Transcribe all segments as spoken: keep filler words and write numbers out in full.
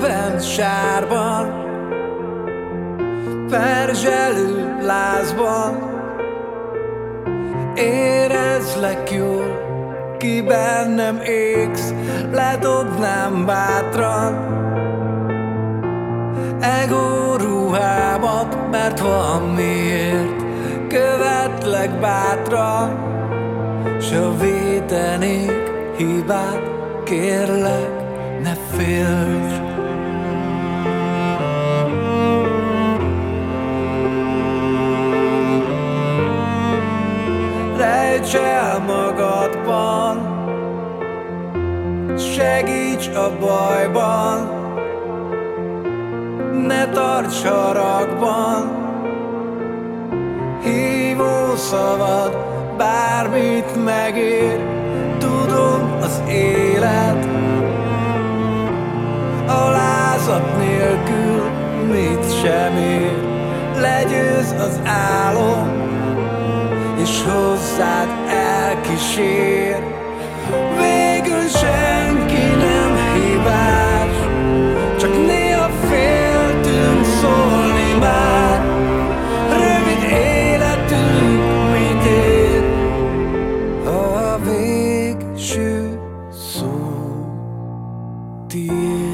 szívem sárban, perzselő lázban. Érezlek jól, ki bennem égsz, ledobnám bátran ego ruhámat, mert van miért követlek bátran. S ha védenék hibát, kérlek, ne félts. Rejts el magadban, segíts a bajban, ne tarts haragban. Hívó szavad bármit megér, tudom, az élet alázat nélkül mit sem ér. Legyőz az álom, és hozzád elkísér. Végül senki nem hibás, csak néha féltünk szólni már. Rövid életünk mit ér, ha a végső szó tiéd.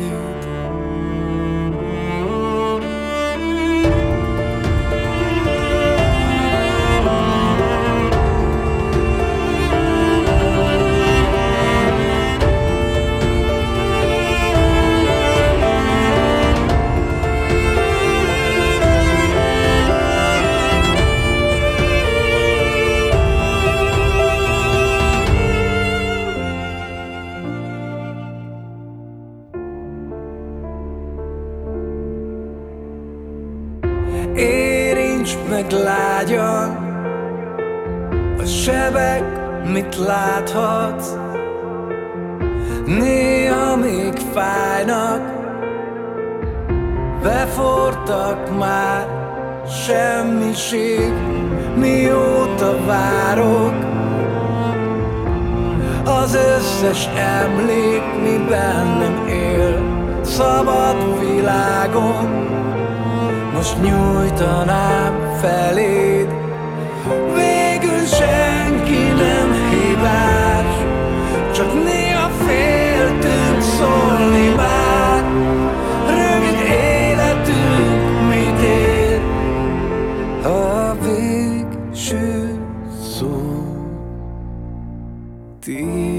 Érints meg lágyan a sebek, mit láthatsz. Néha még fájnak, befortak már semmiség, mióta várok. Az összes emlék, mi bennem él, szabad világom, most nyújtanám feléd. Végül senki nem hibás, csak néha féltünk szólni már. Rövid életünk mit ér, ha a végső szó tiéd.